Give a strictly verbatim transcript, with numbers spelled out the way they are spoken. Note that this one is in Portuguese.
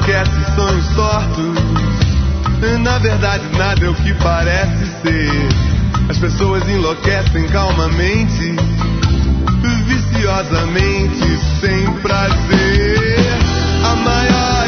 enlouquece, sonhos tortos. Na verdade nada é o que parece ser. As pessoas enlouquecem calmamente, viciosamente, sem prazer. A maior